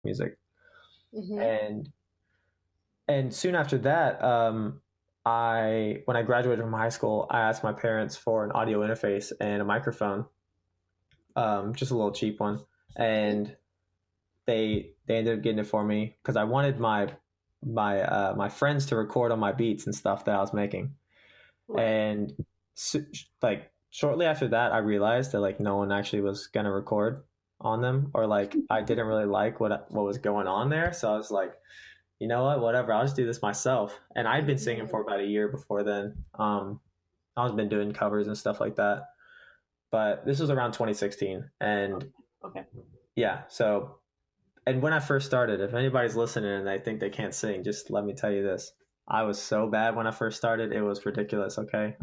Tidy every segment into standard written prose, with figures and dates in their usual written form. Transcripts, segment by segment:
music. Mm-hmm. And soon after that, when I graduated from high school, I asked my parents for an audio interface and a microphone, just a little cheap one, and they ended up getting it for me because I wanted my friends to record on my beats and stuff that I was making. Right. And so, like shortly after that, I realized that like no one actually was gonna record on them, or like I didn't really like what was going on there. So I was like, you know what, whatever, I'll just do this myself. And I'd been singing for about a year before then. I was been doing covers and stuff like that. But this was around 2016, and Okay. yeah, so and when I first started, if anybody's listening and they think they can't sing, just let me tell you this. I was so bad when I first started. It was ridiculous. Okay.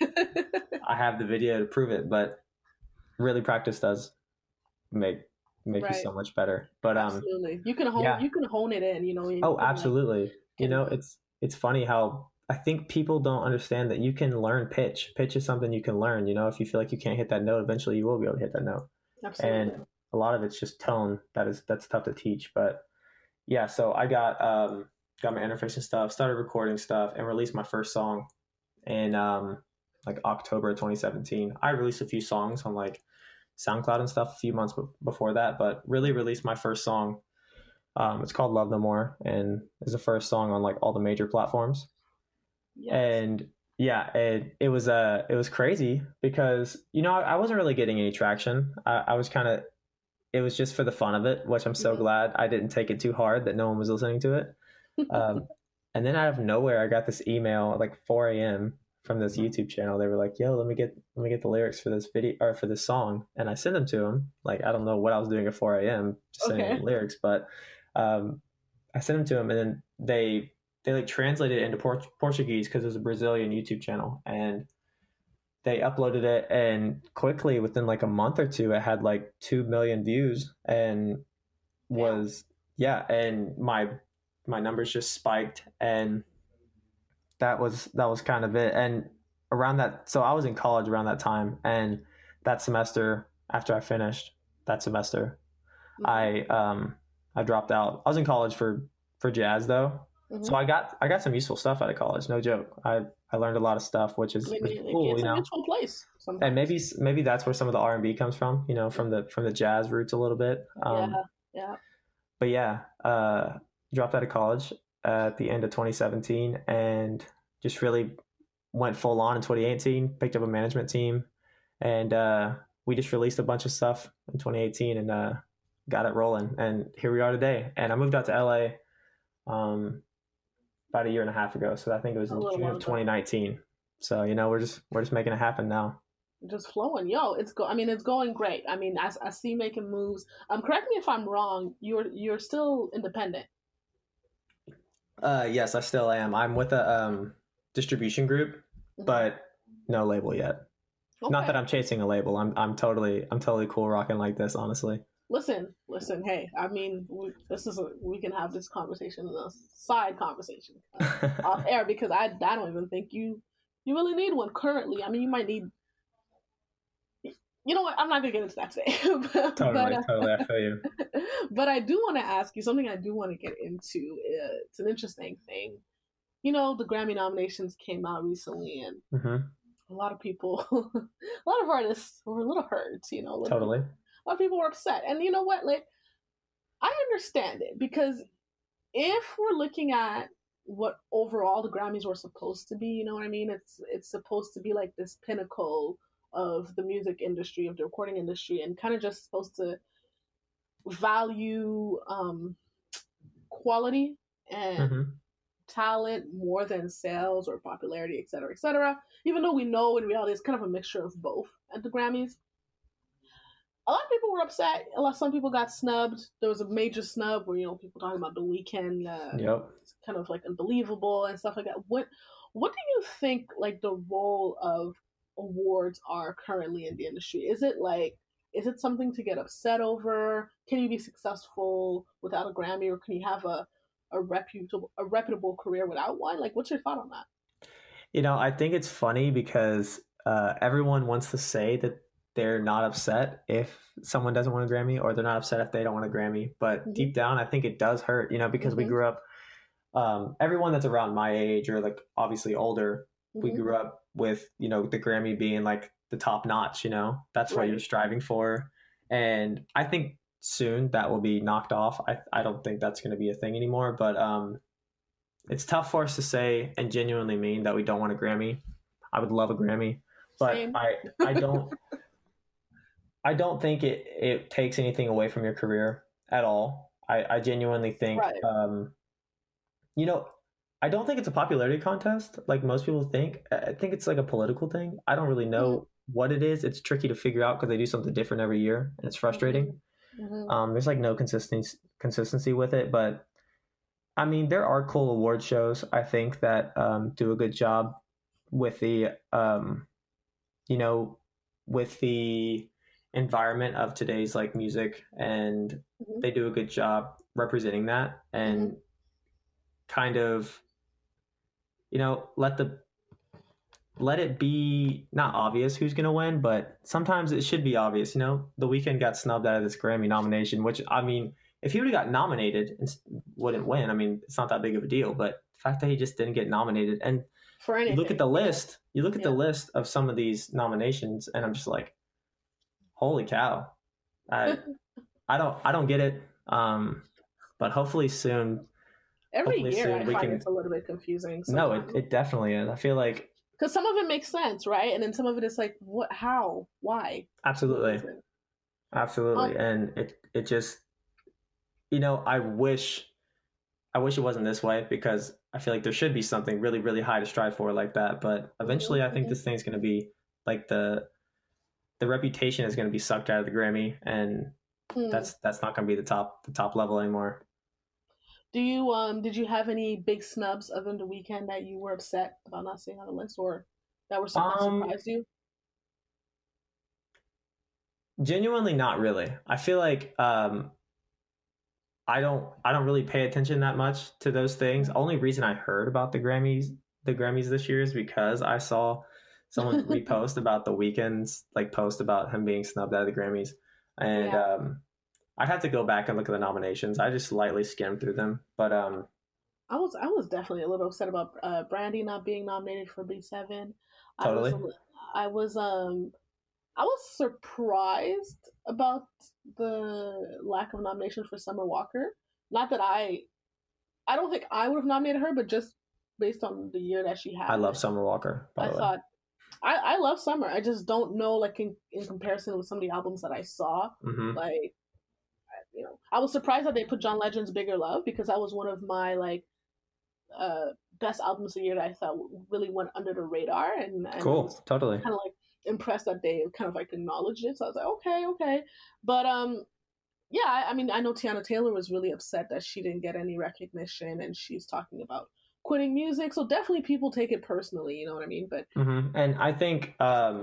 I have the video to prove it, but really practice does make you Right. so much better. But Absolutely. You can yeah. hone it in, Oh, and, like, absolutely. You know, it's funny how I think people don't understand that you can learn pitch. Pitch is something you can learn. You know, if you feel like you can't hit that note, eventually you will be able to hit that note. absolutely. And a lot of it's just tone that's tough to teach. But yeah, so I got my interface and stuff, started recording stuff, and released my first song in like October 2017. I released a few songs on like SoundCloud and stuff a few months before that, but really released my first song. It's called Love No More, and is the first song on like all the major platforms. Yes. And yeah, it was crazy because I wasn't really getting any traction. I was kind of, it was just for the fun of it, which I'm so glad I didn't take it too hard that no one was listening to it. And then out of nowhere, I got this email at like 4 a.m. from this YouTube channel. They were like, "Yo, let me get the lyrics for this video or for this song," and I sent them to them. Like, I don't know what I was doing at 4 a.m. just sending them lyrics, but I sent them to them, and then they like translated it into Portuguese because it was a Brazilian YouTube channel, and they uploaded it, and quickly within like a month or two, it had like 2 million views, and was and my numbers just spiked, and that was kind of it. And around that, so I was in college around that time, and that semester after I finished that semester, I dropped out. I was in college for jazz though. So I got some useful stuff out of college, no joke. I learned a lot of stuff, which is cool, it's a useful place sometimes. And maybe that's where some of the R&B comes from, from the jazz roots a little bit. Yeah. But yeah, dropped out of college at the end of 2017 and just really went full on in 2018, picked up a management team, and we just released a bunch of stuff in 2018 and got it rolling. And here we are today. And I moved out to LA about a year and a half ago. So I think it was in June of 2019. So, we're just making it happen now. Just flowing. Yo, it's going great. I mean, I see making moves. Correct me if I'm wrong. You're still independent. Yes, I still am. I'm with a distribution group, but no label yet. Okay. Not that I'm chasing a label. I'm totally cool rocking like this, honestly. Listen. Hey, I mean, we can have this conversation, a side conversation off air, because I don't even think you really need one currently. I mean, you might need. You know what? I'm not gonna get into that today. Totally, I feel you. But I do want to ask you something. I do want to get into. It's an interesting thing. The Grammy nominations came out recently, and a lot of people, a lot of artists were a little hurt. Totally. A lot of people were upset, and you know what? Like, I understand it, because if we're looking at what overall the Grammys were supposed to be, you know what I mean? It's supposed to be like this pinnacle of the music industry, of the recording industry, and kind of just supposed to value quality and talent more than sales or popularity, et cetera, et cetera. Even though we know in reality it's kind of a mixture of both at the Grammys. A lot of people were upset. Some people got snubbed. There was a major snub where, people talking about The Weeknd, kind of like unbelievable and stuff like that. What do you think, like, the role of awards are currently in the industry? Is it something to get upset over? Can you be successful without a Grammy, or can you have a reputable career without one? Like, what's your thought on that? I think it's funny because everyone wants to say that they're not upset if someone doesn't want a Grammy, or they're not upset if they don't want a Grammy. But deep down, I think it does hurt, because we grew up, everyone that's around my age or like obviously older, we grew up with, the Grammy being like the top notch, that's what you're striving for. And I think soon that will be knocked off. I don't think that's going to be a thing anymore, but it's tough for us to say and genuinely mean that we don't want a Grammy. I would love a Grammy, but Same. I don't I don't think it takes anything away from your career at all. I genuinely think, I don't think it's a popularity contest like most people think. I think it's like a political thing. I don't really know what it is. It's tricky to figure out because they do something different every year, and it's frustrating. There's like no consistency with it, but I mean, there are cool award shows, I think, that do a good job with the, with the environment of today's like music, and they do a good job representing that and kind of, let it be not obvious who's going to win, but sometimes it should be obvious. The Weeknd got snubbed out of this Grammy nomination, which, I mean, if he would have got nominated and wouldn't win, I mean, it's not that big of a deal. But the fact that he just didn't get nominated, and for anything, you look at the list, the list of some of these nominations, and I'm just like, holy cow. I don't get it. But hopefully soon. Every year I find it's a little bit confusing. Sometimes. No, it definitely is. I feel like, because some of it makes sense, right? And then some of it is like, what, how, why? Absolutely. And it just, I wish it wasn't this way, because I feel like there should be something really, really high to strive for like that. But eventually I think this thing's going to be like the reputation is going to be sucked out of the Grammy, and that's not going to be the top level anymore. Do you did you have any big snubs other than The Weeknd that you were upset about not seeing on the list, or that were something that surprised you? Genuinely, not really. I feel like I don't really pay attention that much to those things. The only reason I heard about the Grammys this year is because I saw someone repost about The Weeknd's like post about him being snubbed out of the Grammys, and I'd have to go back and look at the nominations. I just lightly skimmed through them, but I was definitely a little upset about Brandy not being nominated for B7. Totally. I was surprised about the lack of nomination for Summer Walker. Not that I don't think I would have nominated her, but just based on the year that she had. I love Summer Walker. I love Summer. I just don't know, like in comparison with some of the albums that I saw, like. I was surprised that they put John Legend's Bigger Love, because that was one of my like best albums of the year that I thought really went under the radar, and cool, totally kind of like impressed that they kind of like acknowledged it. So I was like, okay, but I mean, I know Tiana Taylor was really upset that she didn't get any recognition, and she's talking about quitting music. So definitely people take it personally, you know what I mean? But and I think I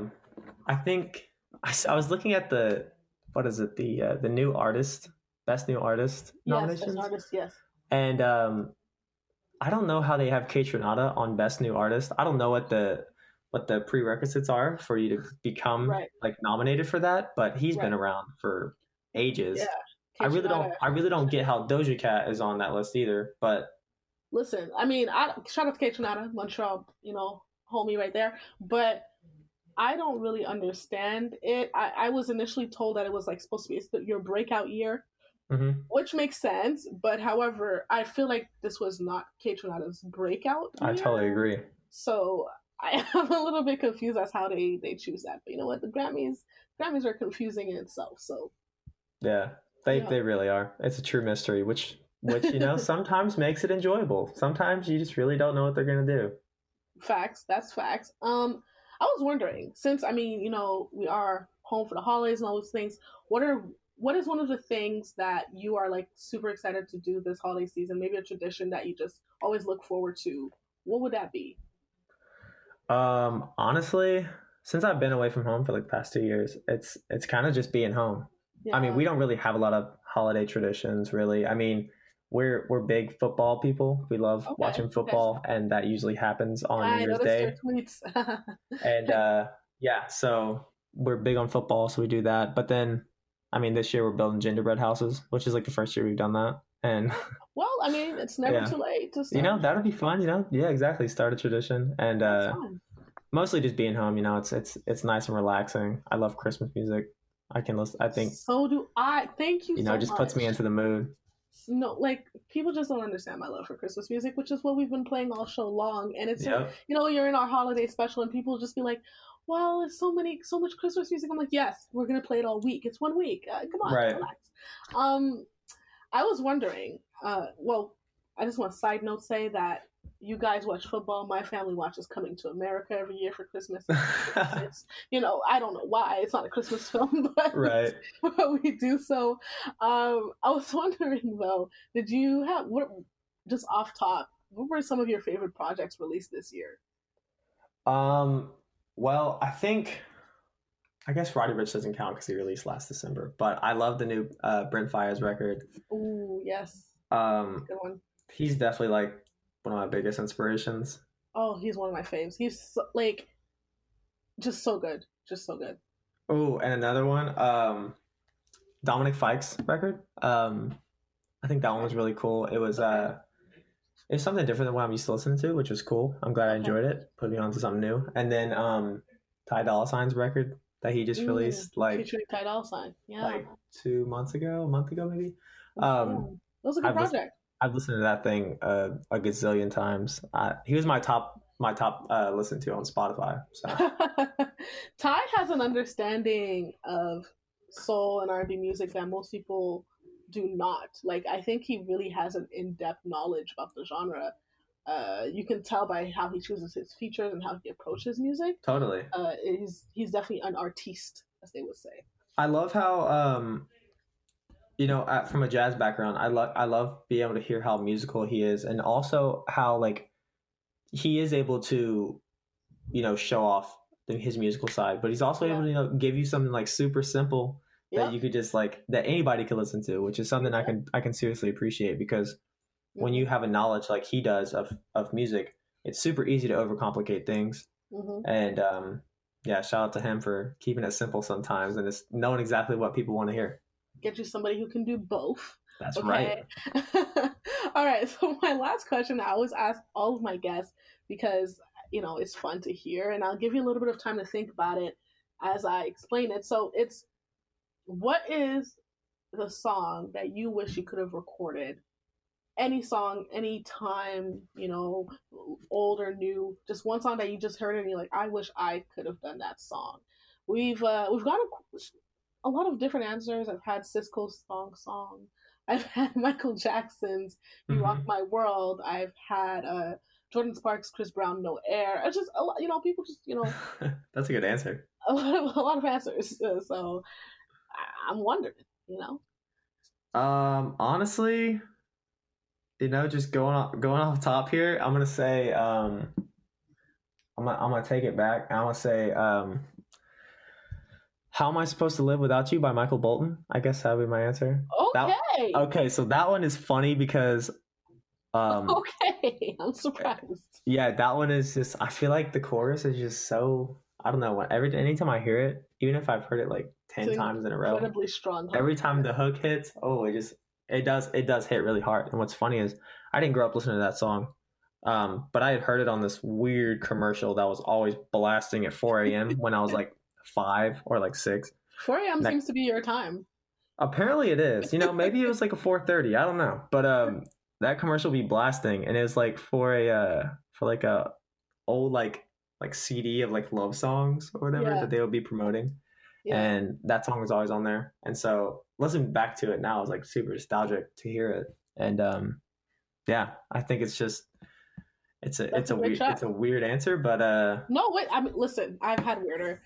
was looking at the new artist. Best New Artist nominations. Best Artist, yes. And I don't know how they have Kaytranada on Best New Artist. I don't know what the prerequisites are for you to become like nominated for that, but he's been around for ages. Yeah, I really don't get how Doja Cat is on that list either. But listen, I mean, shout out to Kaytranada, Montreal, homie right there. But I don't really understand it. I was initially told that it was like supposed to be your breakout year. Which makes sense, but however, I feel like this was not Kaytranada's breakout year. I totally agree. So I am a little bit confused as how they choose that. But you know what? The Grammys are confusing in itself. So yeah, they really are. It's a true mystery, which sometimes makes it enjoyable. Sometimes you just really don't know what they're gonna do. Facts. That's facts. I was wondering, since I mean, we are home for the holidays and all those things. What is one of the things that you are like super excited to do this holiday season? Maybe a tradition that you just always look forward to. What would that be? Honestly, since I've been away from home for like the past 2 years, it's kind of just being home. Yeah. I mean, we don't really have a lot of holiday traditions, really. I mean, we're big football people. We love watching football, and that usually happens on New Year's Day. Your tweets. And so we're big on football, so we do that. But then, I mean, this year we're building gingerbread houses, which is like the first year we've done that. And Well, I mean, it's never yeah, too late to start. that'd be fun. Yeah, exactly. Start a tradition, and That's fun. mostly just being home. It's nice and relaxing. I love Christmas music. I can listen. I think So do I. Thank you so it just much. puts me into the mood. No, like people just don't understand my love for Christmas music, which is what we've been playing all show long. And it's Yep. you're in our holiday special, and people just be like, "Well, it's so much Christmas music." I'm like, "Yes, we're gonna play it all week. It's 1 week. Come on, Right. relax." I was wondering. Well, I just want to side note say that you guys watch football. My family watches Coming to America every year for Christmas. It's I don't know why it's not a Christmas film, but Right. but we do so. I was wondering though, did you have just off top? What were some of your favorite projects released this year? Well, I guess Roddy Ricch doesn't count because he released last December, but I love the new Brent Faiyaz record. Ooh, yes, good one. He's definitely like one of my biggest inspirations. Oh, he's one of my faves. He's just so good, just so good. Oh, and another one, Dominic Fike's record. I think that one was really cool. It was something different than what I'm used to listening to, which was cool. I'm glad I enjoyed it. Put me on to something new. And then Ty Dolla $ign's record that he just released, featuring Ty Dolla $ign. Yeah, like 2 months ago, a month ago maybe. That was a good project. I've listened to that thing a gazillion times. He was my top listen to on Spotify. So. Ty has an understanding of soul and R&B music that most people do not. Like, I think he really has an in-depth knowledge about the genre. You can tell by how he chooses his features and how he approaches music. Totally. He's definitely an artiste, as they would say. I love how from a jazz background, I love being able to hear how musical he is, and also how like he is able to, show off his musical side, but he's also able to give you something like super simple that you could just like that anybody could listen to, which is something I can seriously appreciate, because when you have a knowledge like he does of music, it's super easy to overcomplicate things. And shout out to him for keeping it simple sometimes and just knowing exactly what people want to hear. Get you somebody who can do both. That's right. All right. So my last question, I always ask all of my guests because, it's fun to hear, and I'll give you a little bit of time to think about it as I explain it. So it's, what is the song that you wish you could have recorded? Any song, any time, old or new, just one song that you just heard and you're like, I wish I could have done that song. We've got a lot of different answers. I've had Sisqó's song. I've had Michael Jackson's "You Rock My World." I've had Jordan Sparks, Chris Brown, "No Air." It's just a lot, people just That's a good answer. A lot of answers. So I'm wondering, Honestly, just going off top here, I'm gonna say I'm gonna take it back. I'm gonna say "How Am I Supposed to Live Without You" by Michael Bolton. I guess that would be my answer. Okay. Okay, so that one is funny because okay, I'm surprised. Yeah, that one is just, I feel like the chorus is just so, I don't know, anytime I hear it, even if I've heard it like 10 times in a row, incredibly strong. Every time the hook hits, it does hit really hard. And what's funny is I didn't grow up listening to that song. But I had heard it on this weird commercial that was always blasting at 4 a.m. when I was like 5 or like 6. 4 a.m. seems to be your time. Apparently it is. Maybe it was like a 4:30. I don't know. But that commercial be blasting, and it was like for a old like CD of like love songs or whatever that they would be promoting. Yeah. And that song was always on there. And so listening back to it now is like super nostalgic to hear it. And I think it's just it's a weird answer, but no, wait, I mean, listen, I've had weirder.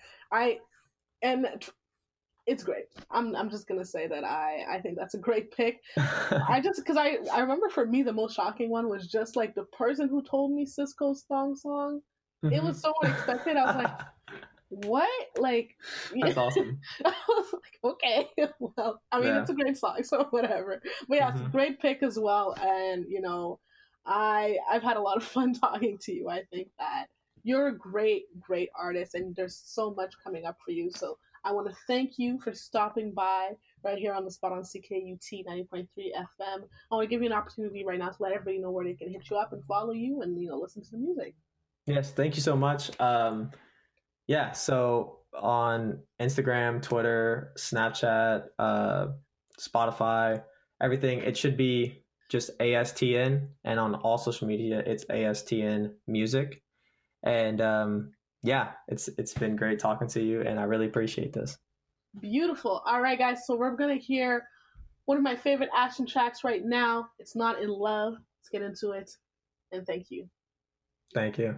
It's great. I'm just gonna say that I think that's a great pick. Because I remember for me the most shocking one was just like the person who told me Sisqó's song. Mm-hmm. It was so unexpected. I was like, what? Like, that's awesome. I was like, okay, well, I mean, it's a great song, so whatever. But yeah, it's a great pick as well. And I've had a lot of fun talking to you. I think that You're a great, great artist, and there's so much coming up for you. So I want to thank you for stopping by right here on the spot on CKUT 90.3 FM. I want to give you an opportunity right now to let everybody know where they can hit you up and follow you and, listen to the music. Yes, thank you so much. Yeah, so on Instagram, Twitter, Snapchat, Spotify, everything, it should be just ASTN, and on all social media, it's ASTN Music. And yeah, it's been great talking to you, and I really appreciate this. Beautiful. All right, guys, so we're gonna hear one of my favorite Ashton tracks right now. It's Not in Love. Let's get into it, and thank you. Thank you.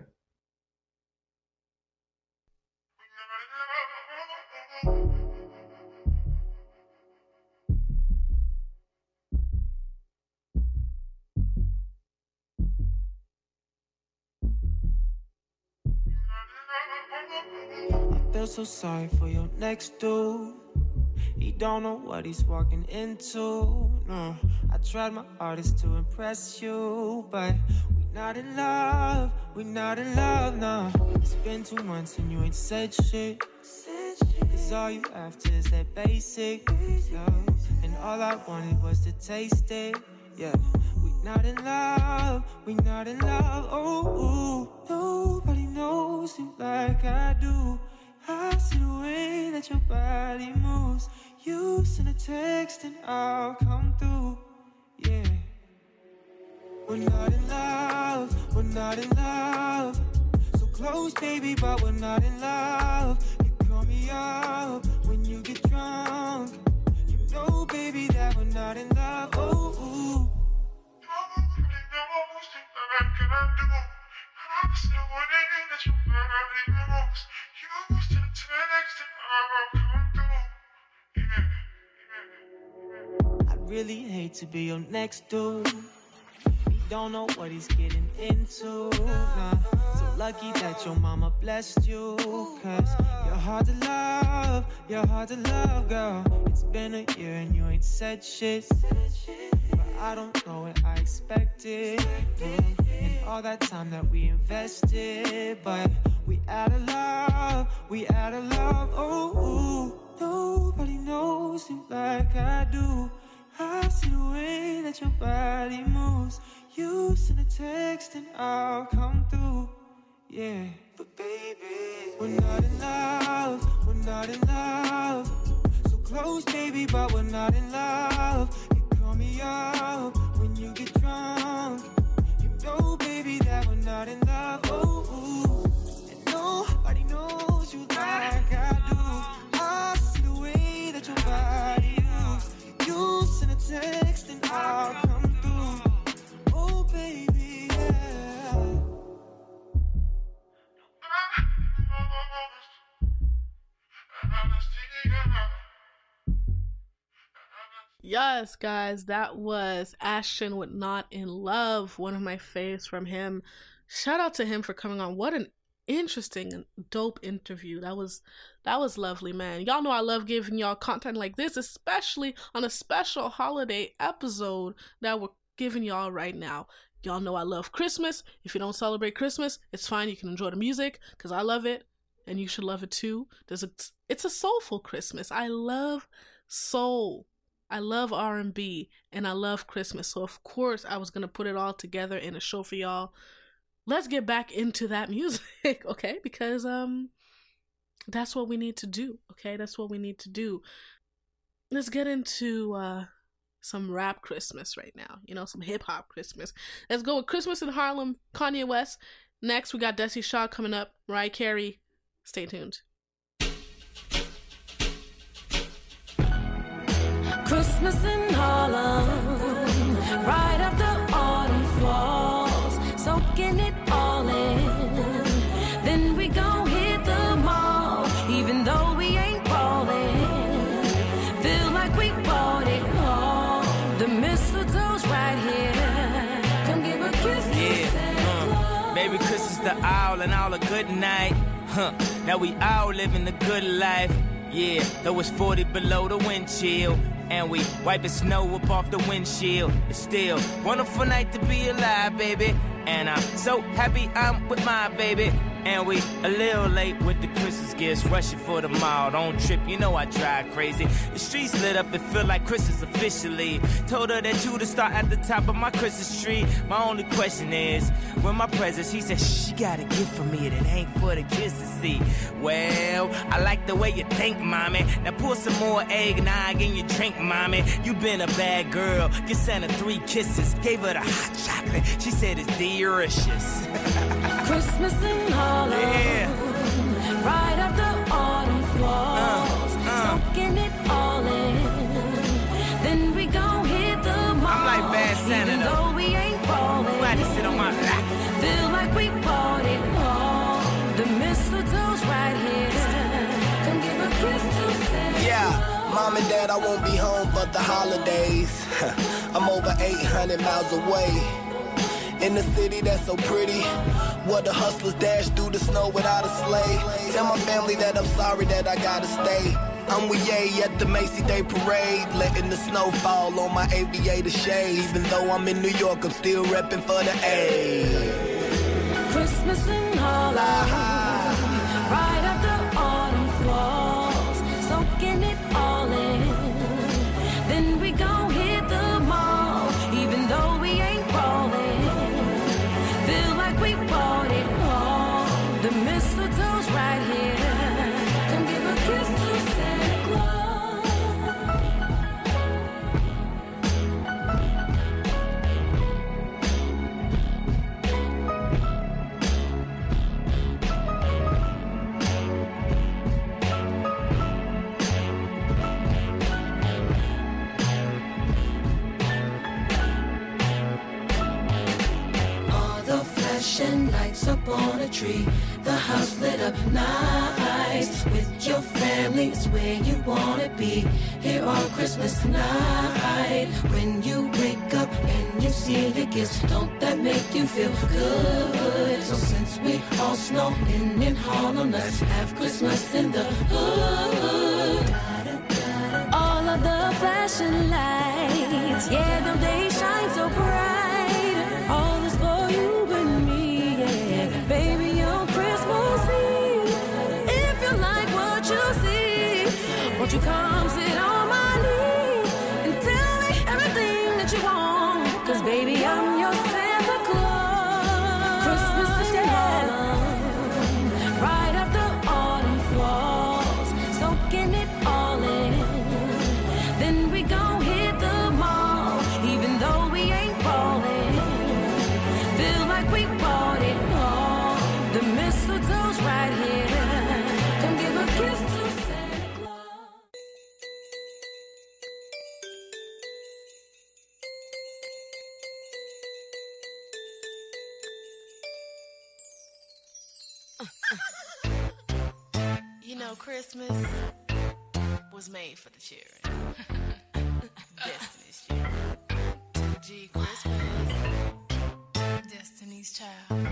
I feel so sorry for your next dude. He don't know what he's walking into. No, I tried my hardest to impress you, but we not in love. We not in love, no. It's been 2 months and you ain't said shit. Cause all you after is that basic love. And all I wanted was to taste it. Yeah, we not in love. We not in love. Oh, nobody knows you like I do. I see the way that your body moves. You send a text and I'll come through. Yeah. We're not in love. We're not in love. So close, baby, but we're not in love. You call me up when you get drunk. You know, baby, that we're not in love. Oh, ooh. Nobody knows you like I do. I see the way that your body moves. You send a text and I'll come through. Yeah. I really hate to be your next dude. He don't know what he's getting into. Nah, so lucky that your mama blessed you. Cause you're hard to love. You're hard to love, girl. It's been a year and you ain't said shit. But I don't know what I expected. And all that time that we invested. But we out of love. We out of love. Oh, nobody knows you like I do. I see the way that your body moves. You send a text and I'll come through. Yeah, but baby, we're not in love. We're not in love. So close, baby, but we're not in love. You call me up when you get drunk. You know, baby, that we're not in love. Oh, and nobody knows you like I do. I see the way that your body moves. You send a text and I'll come through. Oh, baby, yeah. Yes, guys, that was Ashton with Not in Love, one of my faves from him. Shout out to him for coming on. What an interesting and dope interview. That was lovely, man. Y'all know I love giving y'all content like this, especially on a special holiday episode that we're giving y'all right now. Y'all know I love Christmas. If you don't celebrate Christmas, it's fine. You can enjoy the music because I love it and you should love it too. It's a soulful Christmas. I love soul. I love R&B and I love Christmas. So of course I was going to put it all together in a show for y'all. Let's get back into that music, okay? Because that's what we need to do, okay? That's what we need to do. Let's get into some rap Christmas right now. Some hip-hop Christmas. Let's go with Christmas in Harlem, Kanye West. Next, we got Desi Shaw coming up, Mariah Carey. Stay tuned. Christmas in Harlem, right after autumn falls, soaking it all in. Then we gon' hit the mall, even though we ain't ballin'. Feel like we bought it all. The mistletoe's right here. Come give a kiss to Santa Claus. Baby Christmas the owl and all a good night. Now we all living the good life. Yeah, though it's 40 below the wind chill. And we wiping snow up off the windshield. It's still wonderful night to be alive, baby. And I'm so happy I'm with my baby. And we a little late with the Christmas gifts, rushing for the mall. Don't trip, you know I drive crazy. The streets lit up, it feel like Christmas officially. Told her that you to start at the top of my Christmas tree. My only question is, when my presents, she said, shh, you got a gift for me that ain't for the kids to see. Well, I like the way you think, mommy. Now pour some more eggnog in your drink, mommy. You been a bad girl. Get Santa 3 kisses. Gave her the hot chocolate. She said it's delicious. Christmas in Harlem, Yeah. right after autumn falls, soaking it all in. Then we gon' hit the mall. I'm like Bad Santa, even though. though we ain't ballin'. Glad to sit on my lap. Feel like we bought it all. The mistletoe's right here. Come give a kiss to Santa. Yeah, mom and dad, I won't be home for the holidays. I'm over 800 miles away. In the city that's so pretty, where the hustlers dash through the snow without a sleigh. Tell my family that I'm sorry that I gotta stay. I'm with Ye at the Macy Day Parade, letting the snow fall on my aviator shades. Even though I'm in New York, I'm still repping for the A. Christmas in Harlem, right after autumn falls, soaking it all in. Then we gon' hit the mall, even though we ain't ballin'. Feel like we bought it all. The mistletoe's right here. Come give a kiss to Santa Claus. All the flashing lights up on a tree, the house lit up nice. With your family, it's where you wanna be. Here on Christmas night, when you wake up and you see the gifts, don't that make you feel good? So since we all snowing in Harlem, let's have Christmas in the hood. All of the flashing lights, yeah, them they shine so bright. All is for you and me, yeah, baby, on Christmas Eve. If you like what you see, won't you come sit on my knee and tell me everything that you want? 'Cause baby, I'm your Santa Claus. Christmas in Harlem, right after autumn falls, soaking it all in. Then we gon' hit the mall, even though we ain't ballin'. Feel like we bought it all. The mistletoe's right here. Come give a kiss to Santa Claus. You know, Christmas was made for the children. Destiny's Child. G Christmas. Destiny's Child.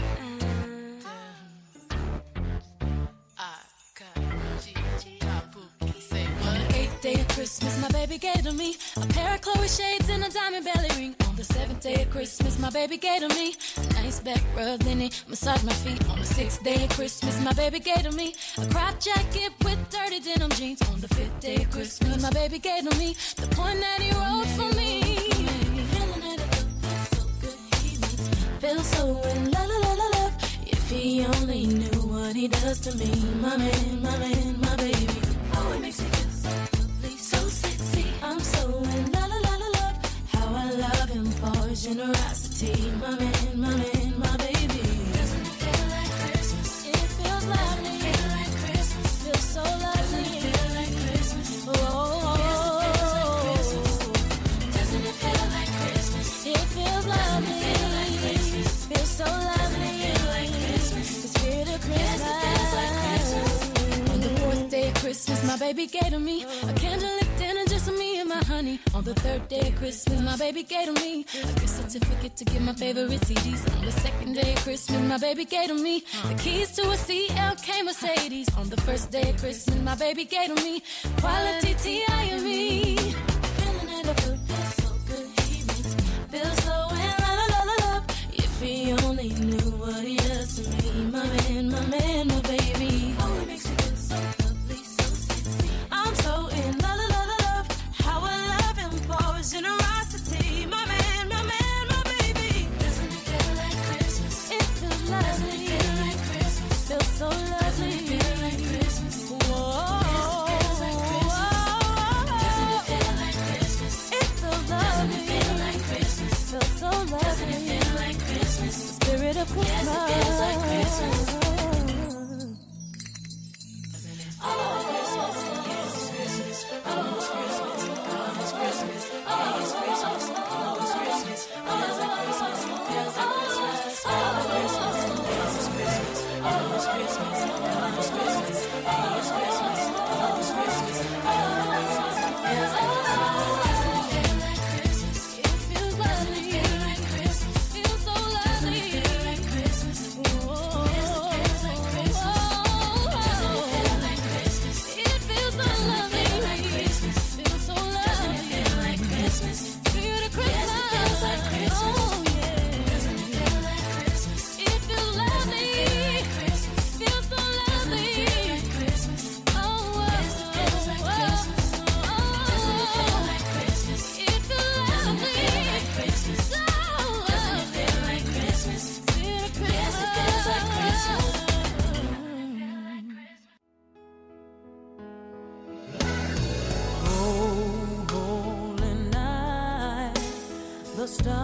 Say what? 8th day of Christmas, my baby gave to me a pair of Chloe shades and a diamond belly ring. On the 7th day of Christmas, my baby gave to me a nice back rub, then he massaged my feet. On the 6th day of Christmas, my baby gave to me a crop jacket with dirty denim jeans. On the 5th day of Christmas, my baby gave to me the poem that he wrote for me. Feeling that it feels so good, he makes me feel so in la la la la love. If he only knew what he does to me, my man, my baby. Oh, it makes me feel so lovely, so sexy. I'm so in la la la la love. How I love him for his generosity, my man, my baby. Doesn't it feel like Christmas? It feels lovely. Feel like Christmas. Feels so lovely. Doesn't it feel like Christmas? Oh, feels like Christmas. Doesn't it feel like Christmas? It feels lovely. Feel like Christmas. Feels so lovely. Feel like Christmas. The spirit of Christmas. Feels like Christmas. On the 4th day of Christmas, my baby gave to me a candlelit dinner just for me and my honey. On the 3rd day of Christmas, my baby gave to me a gift certificate to get my favorite CDs. On the 2nd day of Christmas, my baby gave to me the keys to a CLK Mercedes. On the 1st day of Christmas, my baby gave to me quality T.I.M.E. Feeling it up, feels so good, he makes me feel so in la la la la love. If he only knew what he does to me, my man,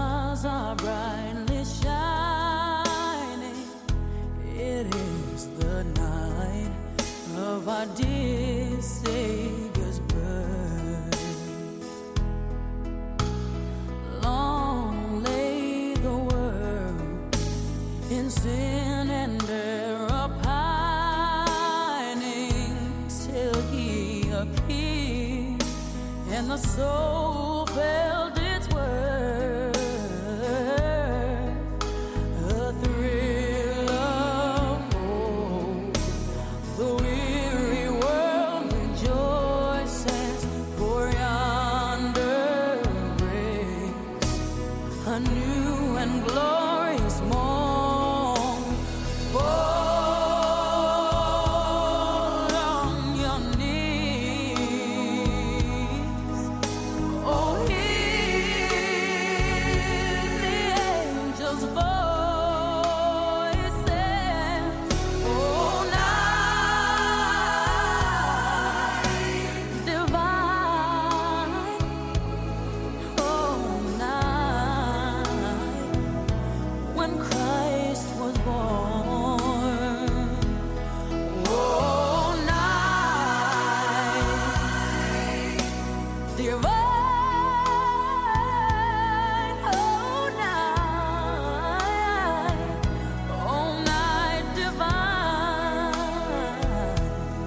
stars are brightly shining. It is the night of our dear Savior's birth. Long lay the world in sin and error pining, till he appeared and the soul felt its worth. A thrill of hope, the weary world rejoices, for yonder breaks a new and glorious morn. Fall on your knees. Oh, hear the angels' voices. Oh, night divine. Oh, night when Christ was born. Oh, night divine. Oh, night divine.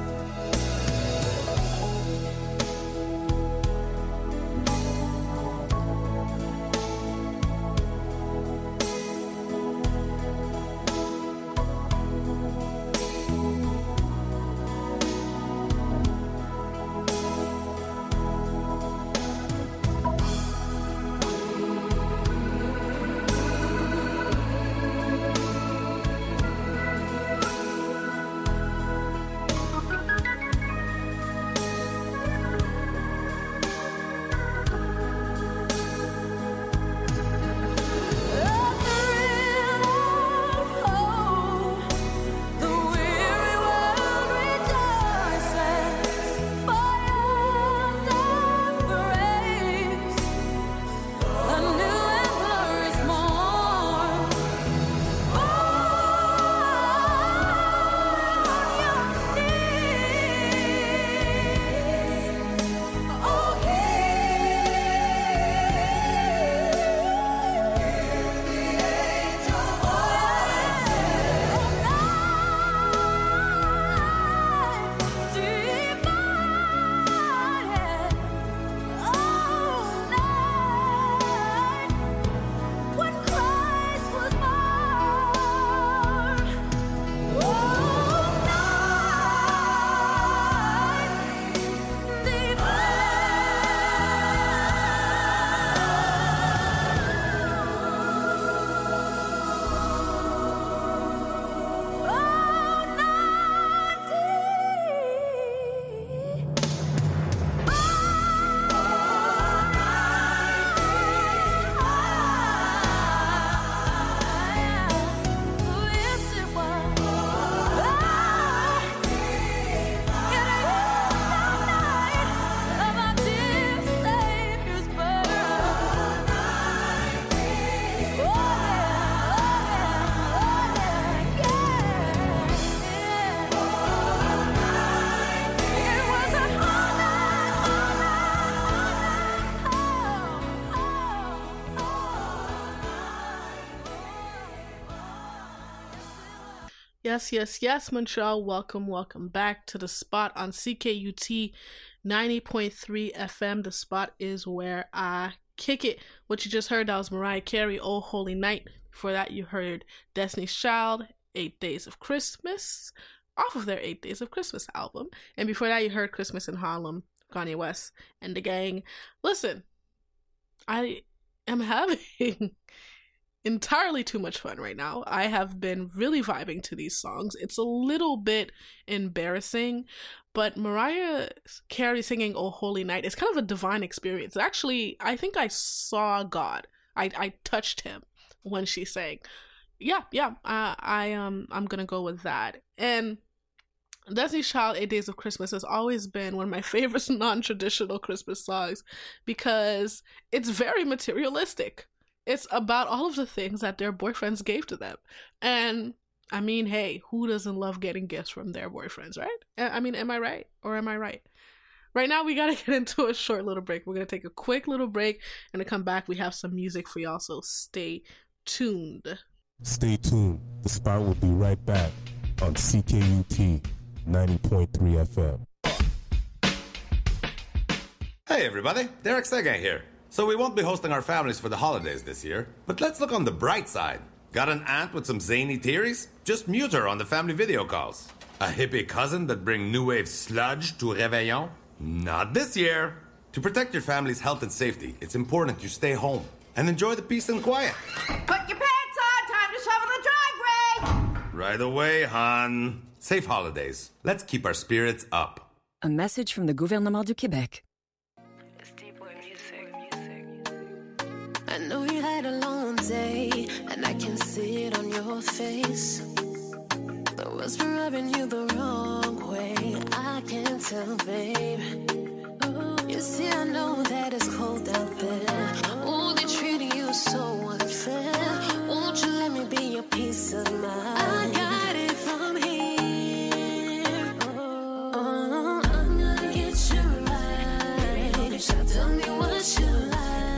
Yes, Montreal. Welcome back to The Spot on CKUT 90.3 FM. The Spot is where I kick it. What you just heard, that was Mariah Carey, Oh Holy Night. Before that, you heard Destiny's Child, 8 Days of Christmas, off of their 8 Days of Christmas album. And before that, you heard Christmas in Harlem, Kanye West and the gang. Listen, I am having entirely too much fun right now. I have been really vibing to these songs. It's a little bit embarrassing, but Mariah Carey singing Oh Holy Night is kind of a divine experience. Actually, I think I saw God. I touched him when she sang. I'm gonna go with that. And Destiny's Child, 8 Days of Christmas has always been one of my favorite non-traditional Christmas songs because it's very materialistic. It's about all of the things that their boyfriends gave to them. And I mean, hey, who doesn't love getting gifts from their boyfriends, right? I mean, am I right? Or am I right? Right now, we got to get into a short little break. We're going to take a quick little break, and to come back, we have some music for y'all, so stay tuned. Stay tuned. The Spot will be right back on CKUT 90.3 FM. Hey everybody, Derek Seguin here. So we won't be hosting our families for the holidays this year, but let's look on the bright side. Got an aunt with some zany theories? Just mute her on the family video calls. A hippie cousin that bring new wave sludge to Réveillon? Not this year. To protect your family's health and safety, it's important you stay home and enjoy the peace and quiet. Put your pants on, time to shovel the driveway! Right away, hon. Safe holidays. Let's keep our spirits up. Un message from the Gouvernement du Québec. I know you had a long day, and I can see it on your face. But what's been rubbing you the wrong way? I can't tell, babe. You see, I know that it's cold out there. Oh, they're treating you so unfair. Won't you let me be your peace of mind? I got it from here. I'm gonna get you right. Baby, tell me what you like.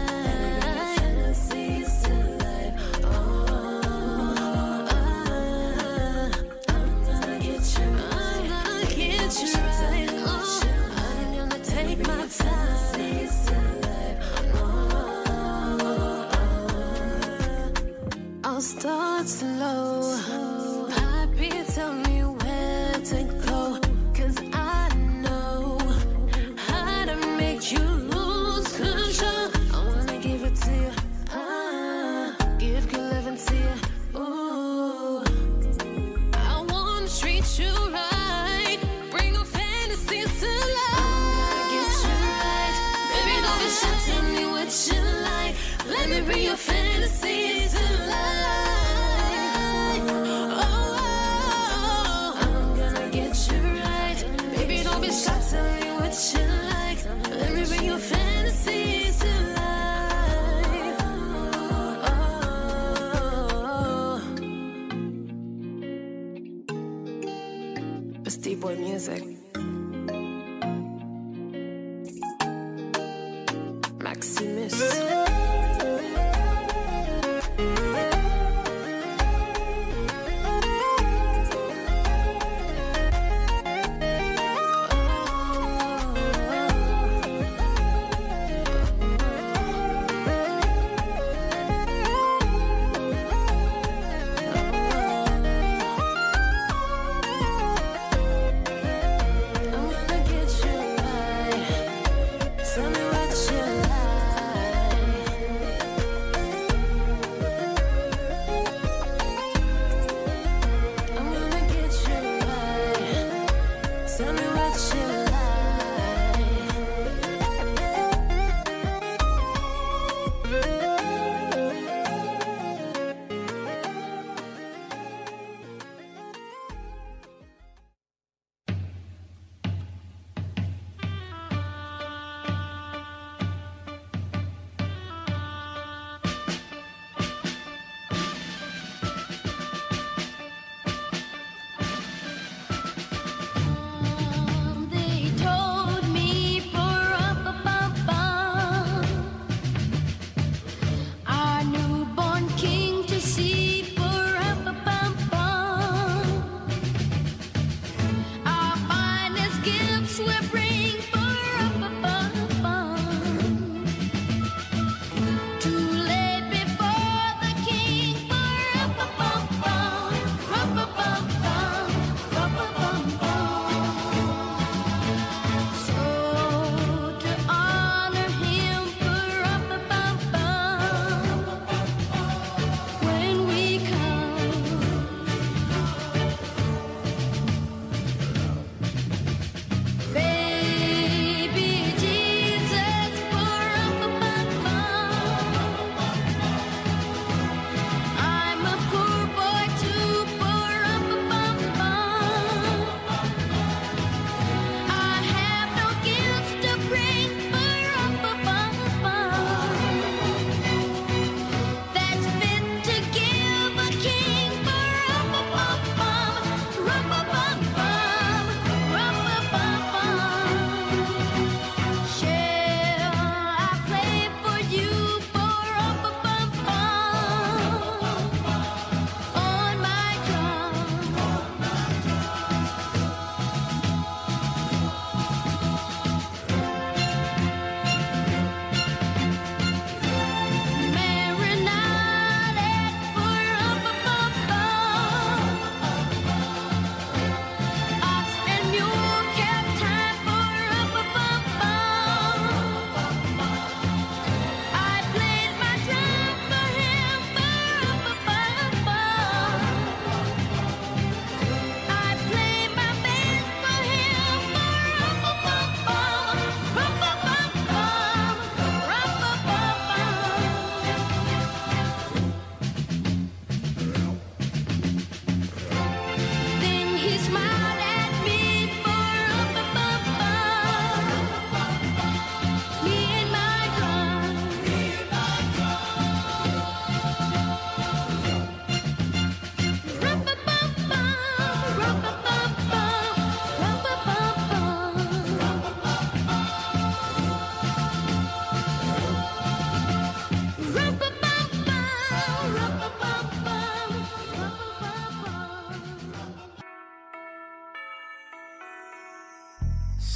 Start slow. Happy, tell me where to go. 'Cause I know how to make you lose control. I wanna give it to you. Give good loving to you. Ooh. I wanna treat you right. Bring your fantasies to life. I'm gonna get you right. Baby, don't be shy, tell me what you like. Let me bring your fantasies to life. Tell me what you like. Let me bring your fantasies to life. It's D-Boy music. Maximus.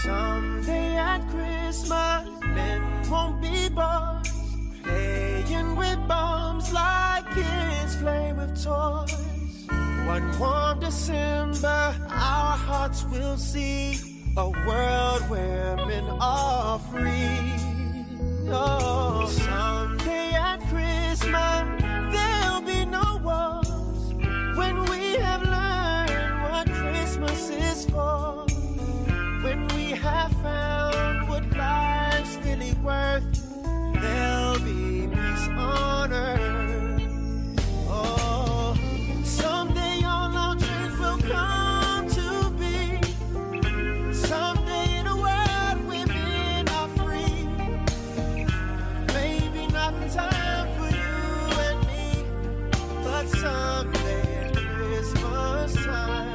Someday at Christmas, men won't be boys, playing with bombs like kids play with toys. One warm December, our hearts will see a world where men are free. Oh, someday at Christmas, there'll be no wars when we have learned what Christmas is for. When we have found what life's really worth, there'll be peace on earth. Oh, someday all our dreams will come to be. Someday in a world where men are free. Maybe not in time for you and me, but someday at Christmas time.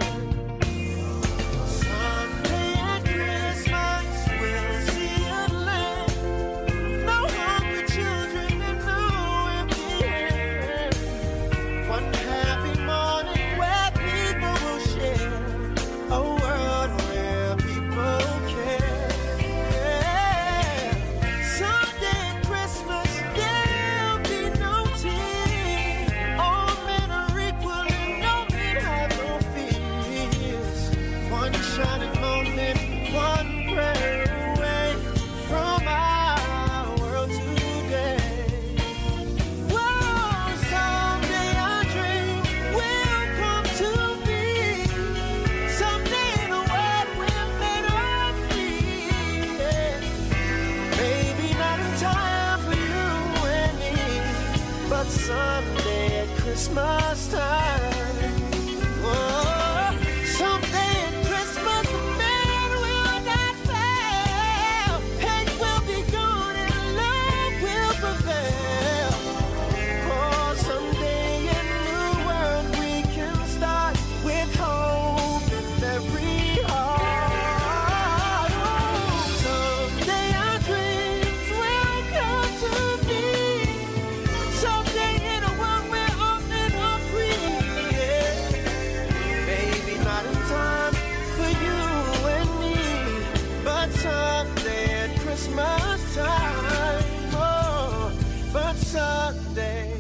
Someday at Christmas time, oh, someday at Christmas, the man will not fail. Hate will be gone and love will prevail. Oh, someday in a new world we can start with hope in every heart. Oh, someday our dreams will come to be. Someday in a world where all men are free, yeah. Maybe not in time for you and me, but someday at Christmas time, oh, but someday,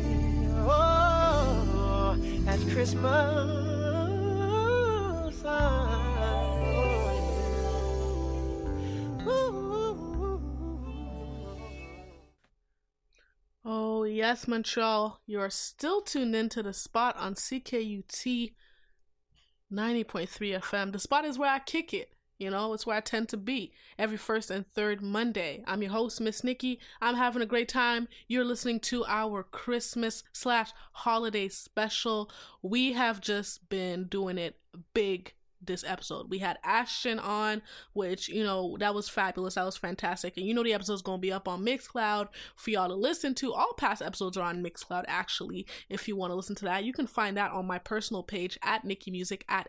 oh, at Christmas time, oh, yeah. Oh, yes, Montreal. You are still tuned into The Spot on CKUT 90.3 FM. The Spot is where I kick it. You know, it's where I tend to be every first and third Monday. I'm your host, Miss Nikki. I'm having a great time. You're listening to our Christmas/holiday special. We have just been doing it big this episode. We had Ashton on, which, you know, that was fabulous. That was fantastic. And you know the episode's going to be up on Mixcloud for y'all to listen to. All past episodes are on Mixcloud, actually. If you want to listen to that, you can find that on my personal page at Nikki Music, at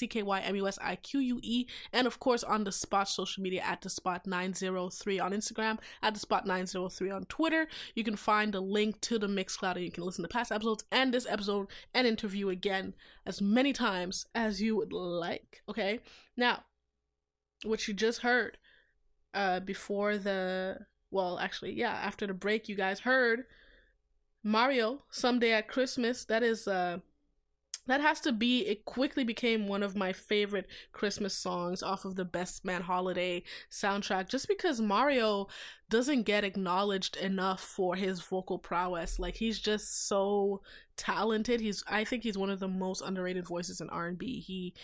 NICKYMUSIQUE, and of course on The Spot social media at The Spot 903 on Instagram, at The Spot 903 on Twitter. You can find the link to the Mixcloud and you can listen to past episodes and this episode and interview again as many times as you would like. Okay, now what you just heard before the, well, actually, yeah, after the break, you guys heard Mario, Someday at Christmas. That is that has to be, it quickly became one of my favorite Christmas songs off of the Best Man Holiday soundtrack, just because Mario doesn't get acknowledged enough for his vocal prowess. Like, he's just so talented. I think he's one of the most underrated voices in R&B.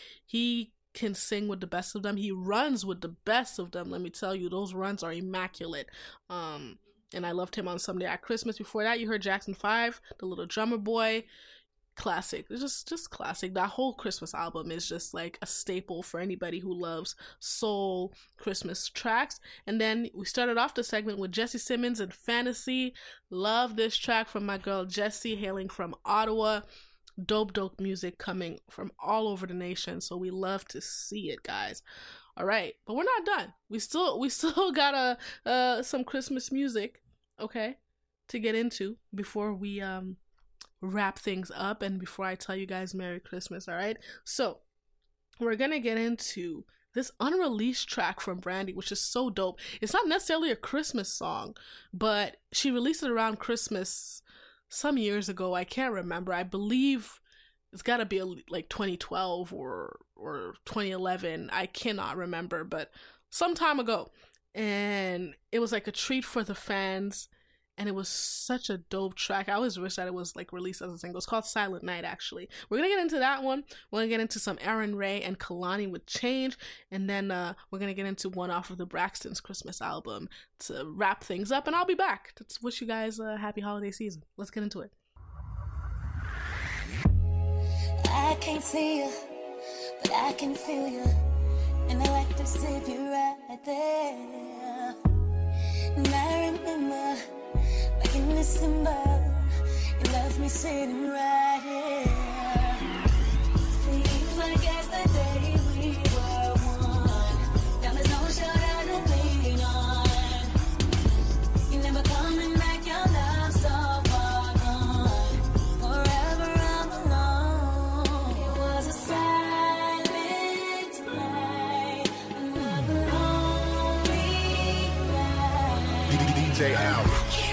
He can sing with the best of them. He runs with the best of them. Let me tell you, those runs are immaculate. And I loved him on Someday at Christmas. Before that, you heard Jackson 5, The Little Drummer Boy. Classic. It's just classic. That whole Christmas album is just like a staple for anybody who loves soul Christmas tracks. And then we started off the segment with Jesse Simmons and Fantasy. Love this track from my girl Jessie, hailing from Ottawa. Dope music coming from all over the nation, so we love to see it, guys. All right, but we're not done. We still got some Christmas music, okay, to get into before we wrap things up and before I tell you guys Merry Christmas. All right, so we're gonna get into this unreleased track from Brandy, which is so dope. It's not necessarily a Christmas song, but she released it around Christmas some years ago. I can't remember. I believe it's got to be like 2012 or 2011. I cannot remember, but some time ago. And it was like a treat for the fans. And it was such a dope track. I always wish that it was like released as a single. It's called Silent Night, actually. We're going to get into that one. We're going to get into some Aaron Ray and Kalani with Change. And then we're going to get into one off of the Braxton's Christmas album to wrap things up. And I'll be back to wish you guys a happy holiday season. Let's get into it. I can't see you, but I can feel you. And I like to see you right there. And I remember back in December, you left me sitting right here. Seems like yesterday we were one. There was no shoulder to lean on. You never coming back, your love so far gone. Forever I'm alone. It was a silent night, another lonely night. DJ Al.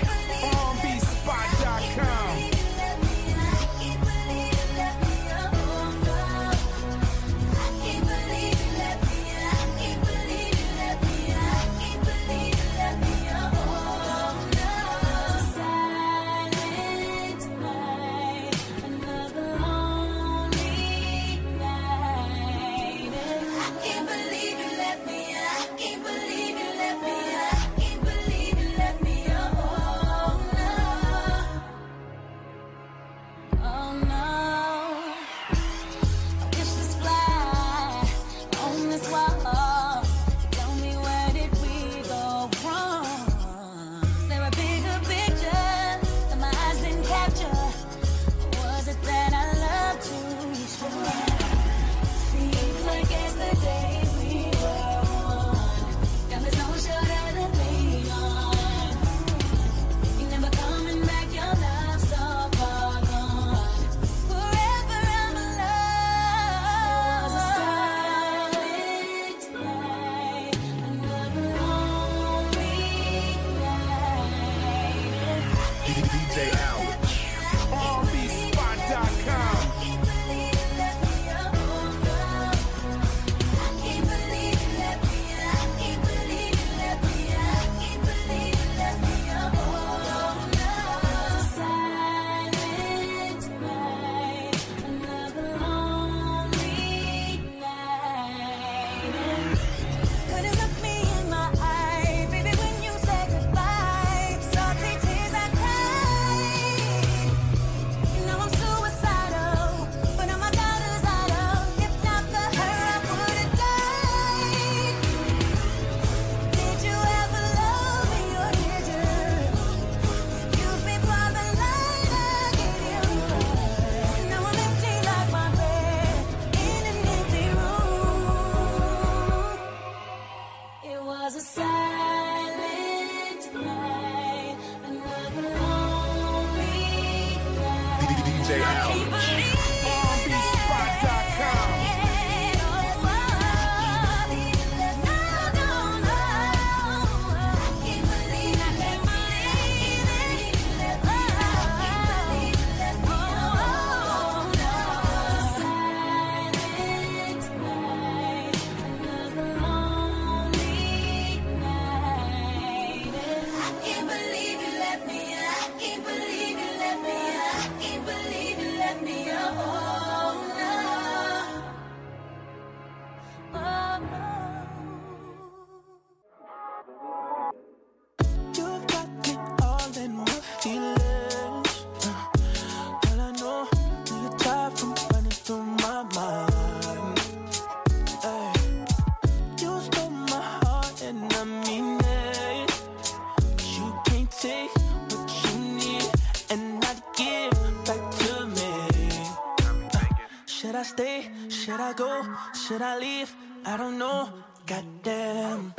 Should I go? Should I leave? I don't know. Goddamn.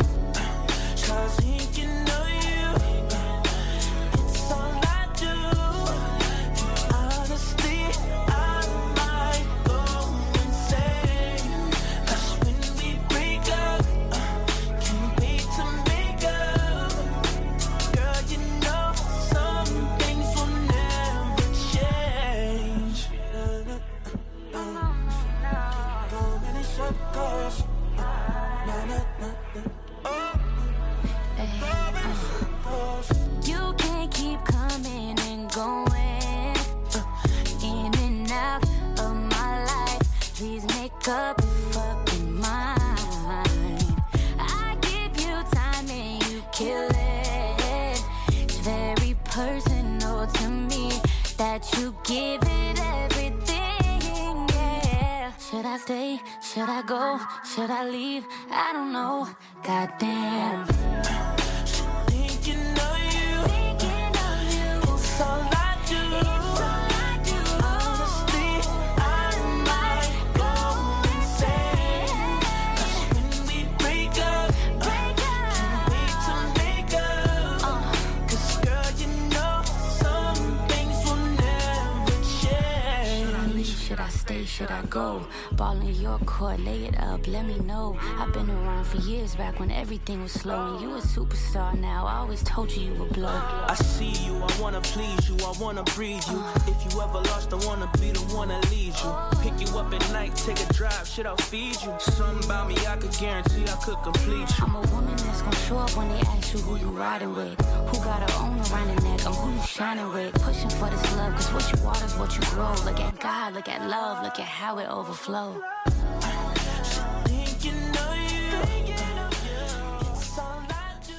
'Cause thinking of you, it's all I do. Honestly, I might go insane. 'Cause when we break make up your fucking mind. I give you time and you kill it. It's very personal to me that you give it everything, yeah. Should I stay? Should I go? Should I leave? I don't know. Goddamn. Thinking of you. It's all I do. Honestly, I might go insane. 'Cause when we break up, can't wait to make up. 'Cause girl, you know some things will never change. Should I leave? Should I stay? Should I go? Ball in your court, lay it up, let me know. I've been around for years, back when everything was slow. And you a superstar now, I always told you you would blow. I see you, I wanna please you, I wanna breathe you. If you ever lost, I wanna be the one that leads you. Pick you up at night, take a drive, shit, I'll feed you. Something about me, I could guarantee I could complete you. I'm a woman that's gonna show up when they ask you who you riding with. Who got her own around the neck, I'm who you shining with. Pushing for this love, cause what you water's what you grow. Look at God, look at love, look at how it overflows. Thinking of you, it's all I do.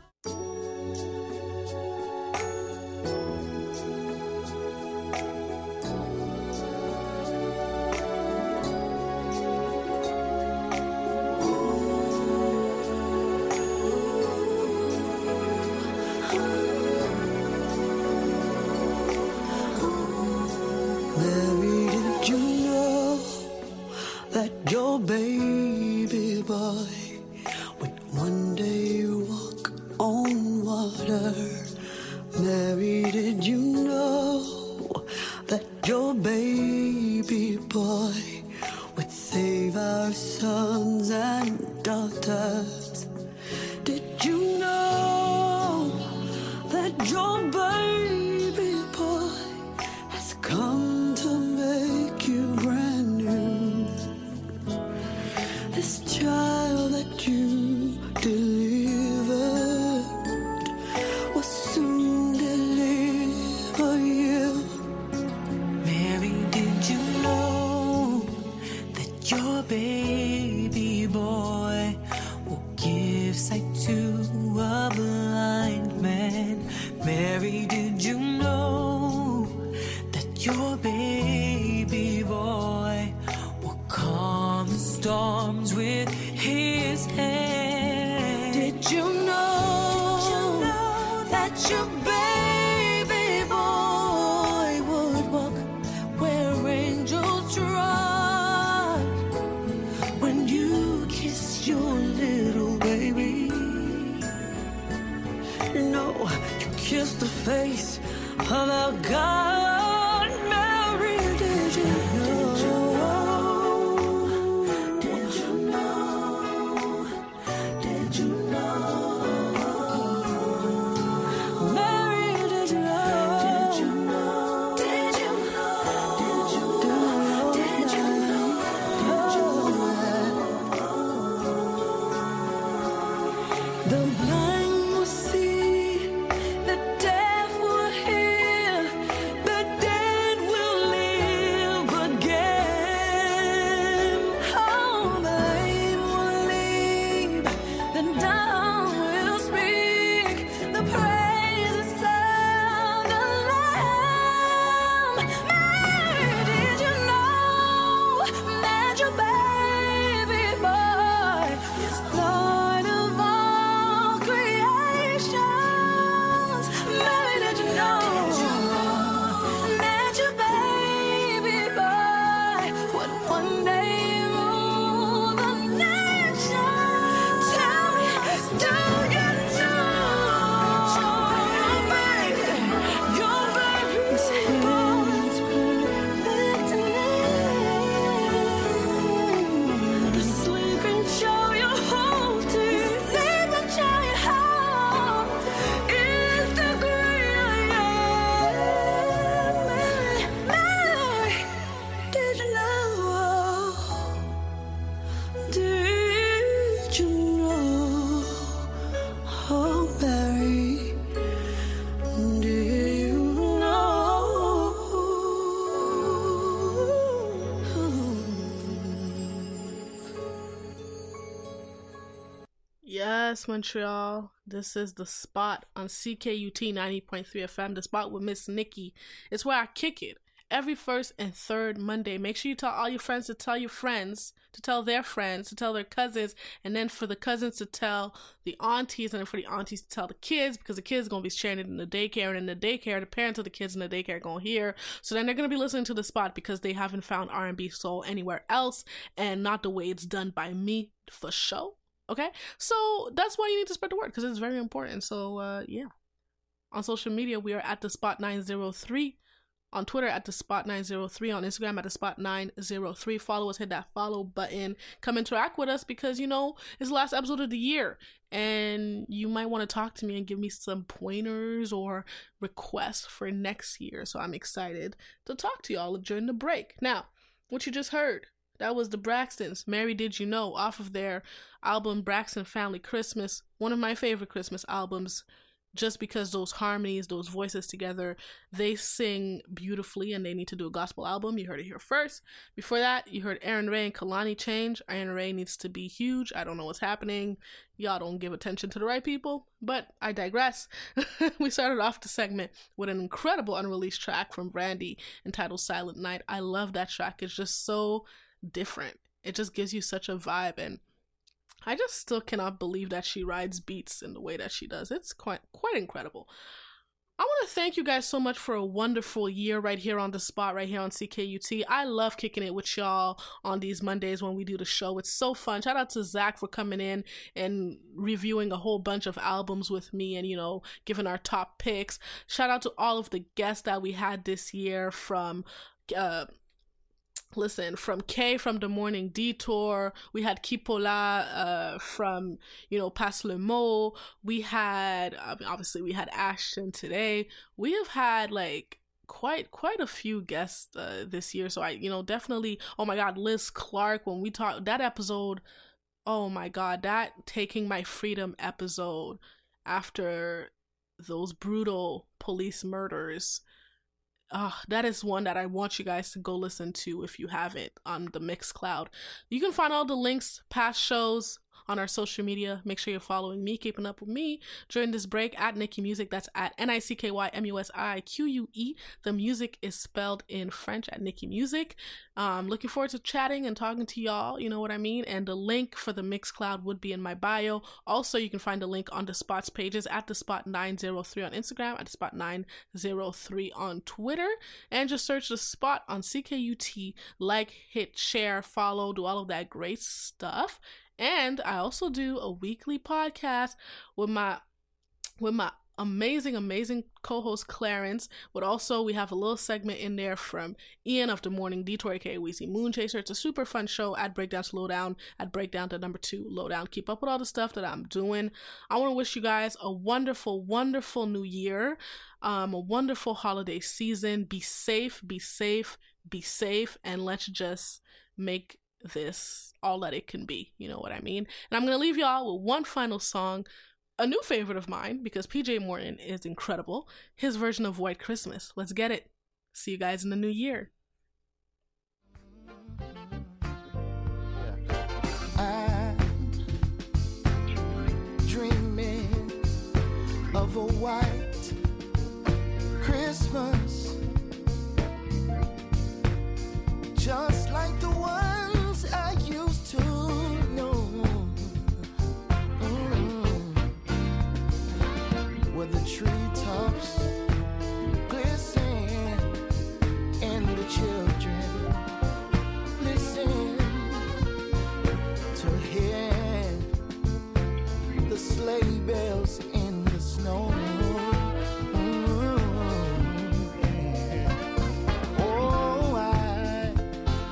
Mary, did you know that your baby boy would one day walk on water? Mary, did you know that your baby boy would save our sons and daughters? Did you know that your baby boy has come to make you brand new? This child that you delivered will soon deliver you. Mary, did you know that your baby boy will give sight to a blind man? Mary, did you know that your baby boy will calm the storms with his hand? Did you know that your baby boy would walk where angels trod? When you kiss your little baby, no, you kiss the face of our God. Mary, Yes, Montreal. This is The Spot on CKUT 90.3 FM. The Spot with Miss Nikki. It's where I kick it every first and third Monday. Make sure you tell all your friends to tell your friends, to tell their friends, to tell their cousins, and then for the cousins to tell the aunties, and then for the aunties to tell the kids, because the kids are going to be sharing it in the daycare, and in the daycare, the parents of the kids in the daycare are going to hear. So then they're going to be listening to The Spot because they haven't found R&B soul anywhere else, and not the way it's done by me, for sure. Okay? So that's why you need to spread the word, because it's very important. So, yeah. On social media, we are at The Spot 903. On Twitter at The Spot 903, on Instagram at The Spot 903. Follow us, hit that follow button. Come interact with us because, you know, it's the last episode of the year. And you might want to talk to me and give me some pointers or requests for next year. So I'm excited to talk to y'all during the break. Now, what you just heard, that was the Braxtons, Mary Did You Know, off of their album Braxton Family Christmas. One of my favorite Christmas albums. Just because those harmonies, those voices together, they sing beautifully, and they need to do a gospel album. You heard it here first. Before that, you heard Aaron Ray and Kalani Change. Aaron Ray needs to be huge. I don't know what's happening. Y'all don't give attention to the right people, but I digress. We started off the segment with an incredible unreleased track from Brandy entitled Silent Night. I love that track. It's just so different. It just gives you such a vibe, and I just still cannot believe that she rides beats in the way that she does. It's quite incredible. I want to thank you guys so much for a wonderful year right here on The Spot, right here on CKUT. I love kicking it with y'all on these Mondays when we do the show. It's so fun. Shout out to Zach for coming in and reviewing a whole bunch of albums with me and, you know, giving our top picks. Shout out to all of the guests that we had this year from from Kay from The Morning Detour. We had Kipola from, you know, Passe Le Mot. We had, obviously we had Ashton today. We have had like quite a few guests this year. So I, you know, definitely, oh my God, Liz Clark, when we talked, that episode, oh my God, that Taking My Freedom episode after those brutal police murders. That is one that I want you guys to go listen to if you haven't on the Mixcloud. You can find all the links, past shows on our social media. Make sure you're following me, keeping up with me during this break at Nikki Music. That's at NICKYMUSIQUE. The music is spelled in French at Nikki Music. Looking forward to chatting and talking to y'all, you know what I mean? And the link for the Mixcloud would be in my bio. Also, you can find the link on The Spot's pages at The Spot 903 on Instagram, at The Spot 903 on Twitter, and just search The Spot on CKUT. Like, hit, share, follow, do all of that great stuff. And I also do a weekly podcast with my amazing co-host Clarence. But also we have a little segment in there from Ian of The Morning Detour, aka Weezy Moonchaser. It's a super fun show at Breakdown to Lowdown, at Breakdown to #2 Lowdown. Keep up with all the stuff that I'm doing. I want to wish you guys a wonderful new year, a wonderful holiday season. Be safe, and let's just make this all that it can be, you know what I mean? And I'm gonna leave y'all with one final song, a new favorite of mine, because PJ Morton is incredible. His version of White Christmas. Let's get it. See you guys in the new year. I'm dreaming of a white Christmas, just like the ones I used to know, where the treetops glisten and the children listen to hear the sleigh bells in the snow. Oh, I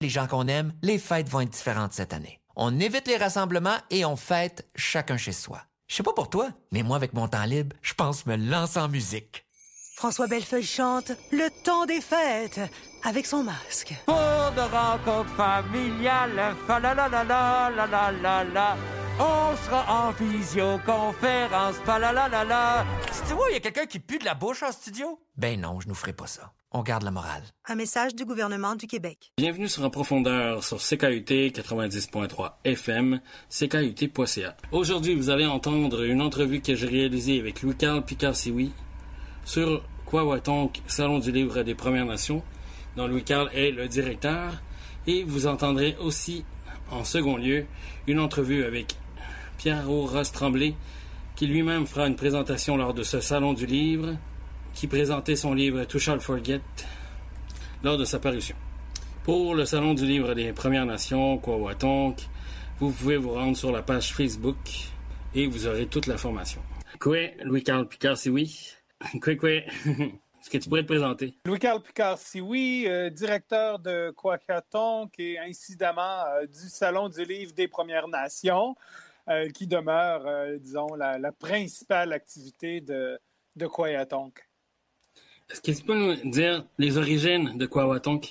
les gens qu'on aime, les fêtes vont être différentes cette année. On évite les rassemblements et on fête chacun chez soi. Je sais pas pour toi, mais moi, avec mon temps libre, je pense me lancer en musique. François Bellefeuille chante « Le temps des fêtes » avec son masque. Pour de rencontres familiales, fa la la la la la la la la. On sera en visioconférence, fa la la la la. Tu vois, il y a quelqu'un qui pue de la bouche en studio? Ben non, je nous ferai pas ça. On garde la morale. Un message du gouvernement du Québec. Bienvenue sur En Profondeur sur CKUT 90.3 FM, CKUT.ca. Aujourd'hui, vous allez entendre une entrevue que j'ai réalisée avec Louis-Carl Picard-Sioui sur Kwawatonk, Salon du Livre des Premières Nations, dont Louis-Carl est le directeur. Et vous entendrez aussi, en second lieu, une entrevue avec Pierrot Ross-Tremblay, qui lui-même fera une présentation lors de ce Salon du Livre, qui présentait son livre « To Shall Forget » lors de sa parution. Pour le Salon du Livre des Premières Nations, Kwawatonk, vous pouvez vous rendre sur la page Facebook et vous aurez toute l'information. Quoi, Louis-Carl Picard-Sioui? Quoi? Est-ce que tu pourrais te présenter? Louis-Carl Picard-Sioui, directeur de Kwawatonk et incidemment du Salon du Livre des Premières Nations, qui demeure, disons, la principale activité de Kwawatonk. Est-ce que tu peux nous dire les origines de Kwawatonk?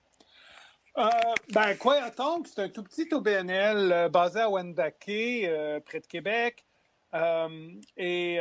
Kwawatonk, c'est un tout petit OBNL basé à Wendake, près de Québec. Et